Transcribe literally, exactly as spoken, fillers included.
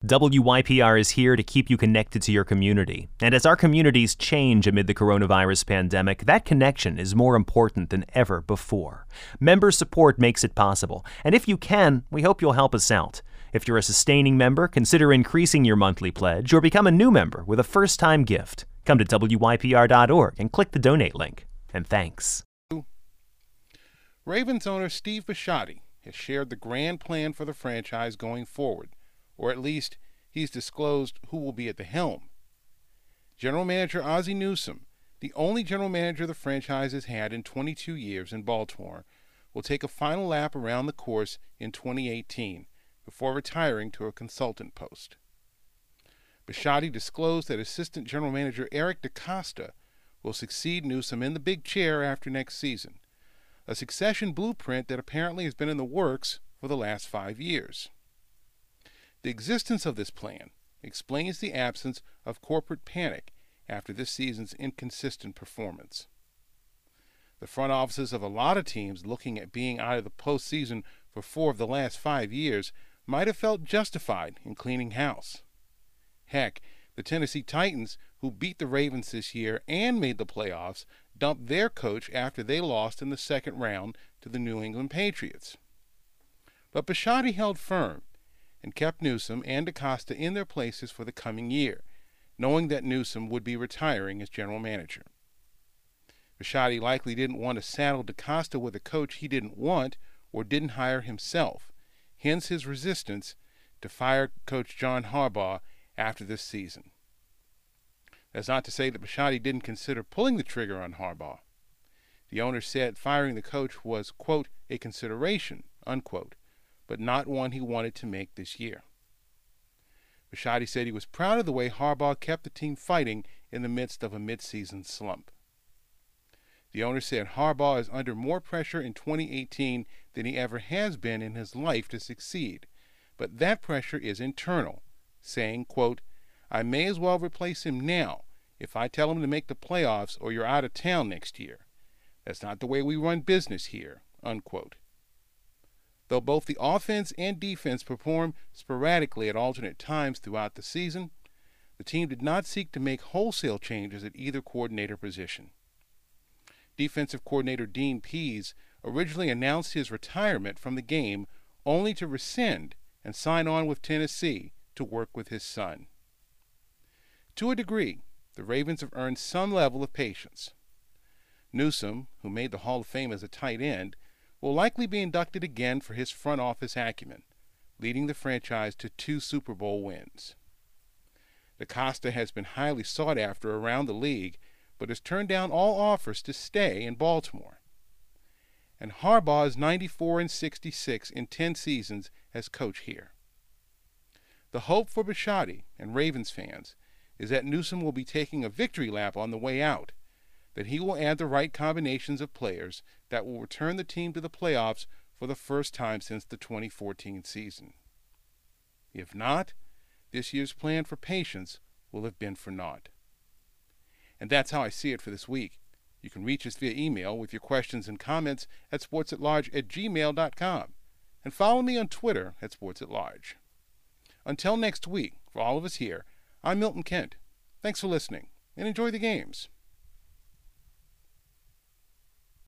W Y P R is here to keep you connected to your community. And as our communities change amid the coronavirus pandemic, that connection is more important than ever before. Member support makes it possible. And if you can, we hope you'll help us out. If you're a sustaining member, consider increasing your monthly pledge or become a new member with a first-time gift. Come to W Y P R dot org and click the donate link. And thanks. Ravens owner Steve Bisciotti has shared the grand plan for the franchise going forward, or at least he's disclosed who will be at the helm. General Manager Ozzie Newsome, the only general manager the franchise has had in twenty-two years in Baltimore, will take a final lap around the course in twenty eighteen before retiring to a consultant post. Bisciotti disclosed that assistant general manager Eric DeCosta will succeed Newsome in the big chair after next season, a succession blueprint that apparently has been in the works for the last five years. The existence of this plan explains the absence of corporate panic after this season's inconsistent performance. The front offices of a lot of teams looking at being out of the postseason for four of the last five years might have felt justified in cleaning house. Heck, the Tennessee Titans, who beat the Ravens this year and made the playoffs, dumped their coach after they lost in the second round to the New England Patriots. But Bisciotti held firm and kept Newsome and DeCosta in their places for the coming year, knowing that Newsome would be retiring as general manager. Bisciotti likely didn't want to saddle DeCosta with a coach he didn't want or didn't hire himself, hence his resistance to fire coach John Harbaugh after this season. That's not to say that Bisciotti didn't consider pulling the trigger on Harbaugh. The owner said firing the coach was, quote, a consideration, unquote, but not one he wanted to make this year. Bisciotti said he was proud of the way Harbaugh kept the team fighting in the midst of a midseason slump. The owner said Harbaugh is under more pressure in twenty eighteen than he ever has been in his life to succeed, but that pressure is internal, saying, quote, I may as well replace him now if I tell him to make the playoffs or you're out of town next year. That's not the way we run business here, unquote. Though both the offense and defense perform sporadically at alternate times throughout the season, the team did not seek to make wholesale changes at either coordinator position. Defensive coordinator Dean Pease originally announced his retirement from the game only to rescind and sign on with Tennessee to work with his son. To a degree, the Ravens have earned some level of patience. Newsome, who made the Hall of Fame as a tight end, will likely be inducted again for his front office acumen, leading the franchise to two Super Bowl wins. DeCosta has been highly sought after around the league, but has turned down all offers to stay in Baltimore. And Harbaugh is ninety-four and sixty-six in ten seasons as coach here. The hope for Bisciotti and Ravens fans is that Newsome will be taking a victory lap on the way out, that he will add the right combinations of players that will return the team to the playoffs for the first time since the twenty fourteen season. If not, this year's plan for patience will have been for naught. And that's how I see it for this week. You can reach us via email with your questions and comments at sportsatlarge at gmail dot com, and follow me on Twitter at sportsatlarge. Until next week, for all of us here, I'm Milton Kent. Thanks for listening, and enjoy the games.